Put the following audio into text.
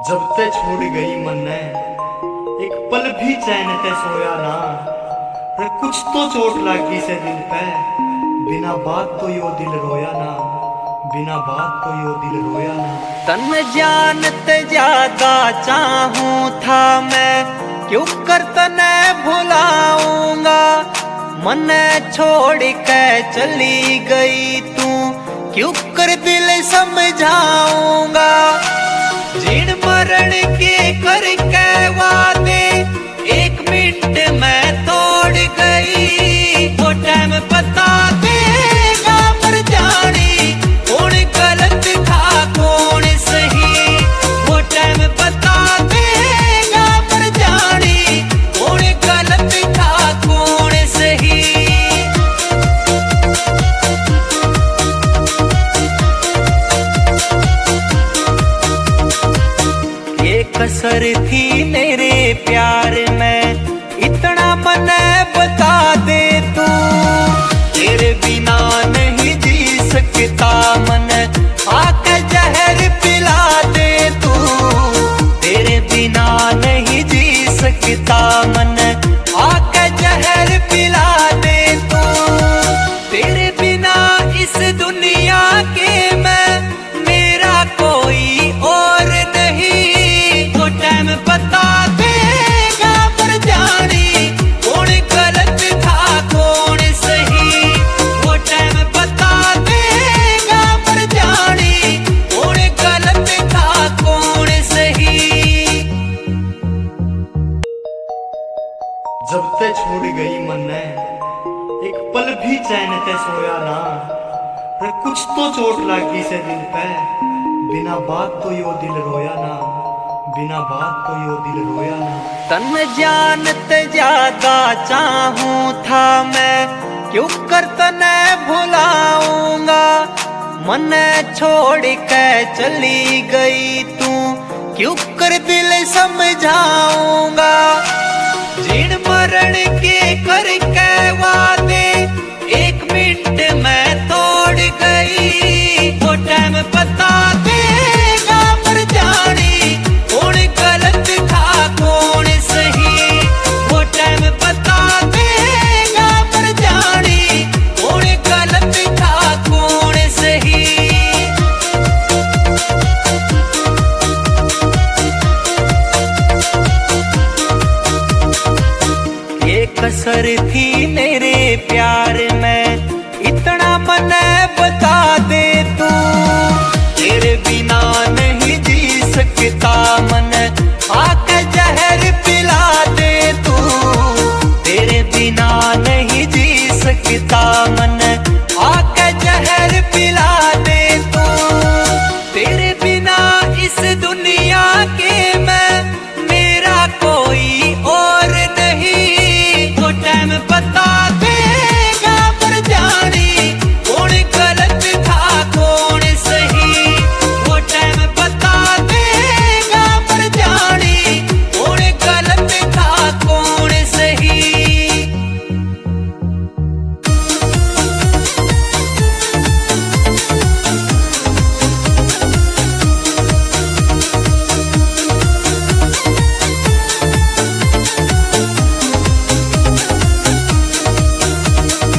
जब ते छोड़ गई मन्ने एक पल भी चैन ते सोया ना। पर कुछ तो चोट लागी से दिल पे, बिना बात तो यो दिल रोया ना, बिना बात तो यो दिल रोया ना। तन जानते ज्यादा चाहूं था मैं, क्यों कर तने भुलाऊंगा। मन छोड़ के चली गई तू, क्यों कर दिल समझाऊंगा। जीण मरण के करके वादे एक मिनट में तोड़ गई। वो टाइम बता देगा मर जानी, कौन गलत था कौन सही। वो टाइम बता देगा मर जानी, कौन गलत था कौन सही। ये कसर थी मेरे प्यार में, इतना मन बता दे तू। तेरे बिना नहीं जी सकता मन, आके जहर पिला दे तू। तेरे बिना नहीं जी सकता मन, आके जहर पिला दे तू। तेरे बिना इस दुनिया के मैं, मेरा कोई और नहीं। वो टाइम बता देगा मर जानी, कौन गलत था कौन सही। वो टाइम बता देगा मर जानी, कौन गलत था कौन सही। जब ते छोड़ गई मन्ने एक पल भी चैन ते सोया ना। पर कुछ तो चोट लागी से दिल पे, बिना बात तो यो दिल रोया ना, बिना बात तो यो दिल रोया ना। तन जानते ज्यादा चाहूं था मैं, क्यों कर तने भुलाऊंगा। मन छोड़ के चली गई तू, क्यों कर दिल समझाऊंगा। जीण मरण के करके वादे एक मिनट में तोड़ गई। वो टाइम बता देगा मर जानी, कौन गलत था कौन सही। वो टाइम बता देगा मर जानी, कौन गलत था कौन सही। ये कसर थी मेरे प्यार में, इतना मन बता दे तू। तेरे बिना नहीं जी सकता मन, आके